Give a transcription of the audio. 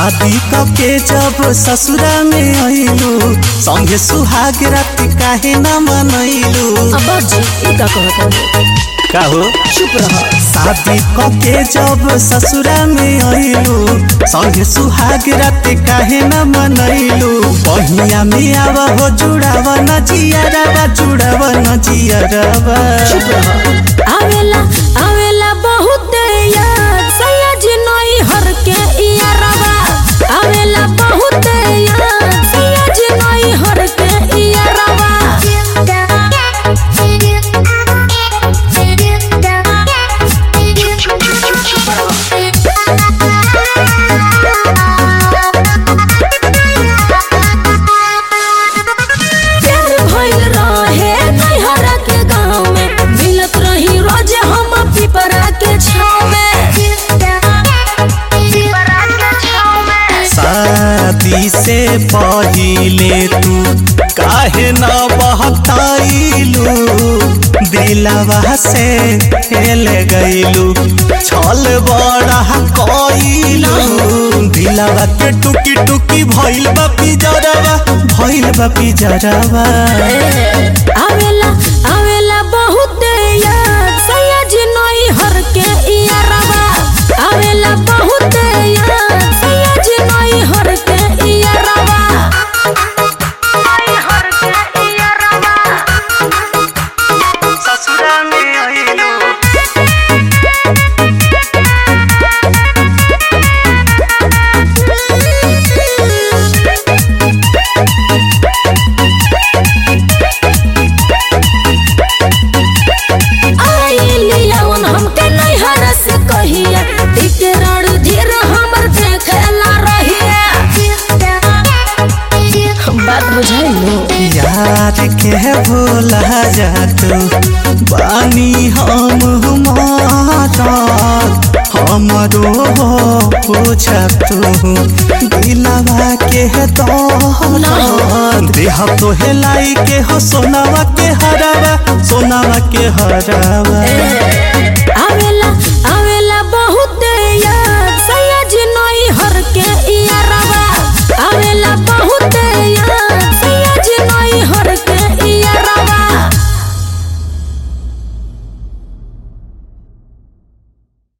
शादी के जब ससुरा में आइलू संगे सुहाग रात काहे न मनैलू। का हो चुप रह। शादी के जब ससुरा में आइलू संगे सुहाग रात काहे न मनैलू। बहिया में आवा हो जुड़ावा न जियरवा जुड़ावा न जियरवा। चुप रह। आवेला आवेला बहुत याद सयाजी नई हर के इयारवा। आवेला बहुत याद सयाजी नई हर के इयारवा। शादी से पहिले तू काहे न बहताइलू। दिलवा से हेल गइलू छल बड़ा कइलू। दिलवा के टुकी टुकी भइल बा पिजरवा भइल बा पिजरवा। आवेला आवेला बहुत याद सयाजी नई हर के इयारवा। आवेला बहुत याद सयाजी नई हर के इयारवा। नई हर के इयारवा। ससुरा में आइलू यार के भोला जातू बानी हम हमरो पूछतू दिलवा के देह तो हेलाई के हो सोनावा के हरावा सोनावा के हरावा।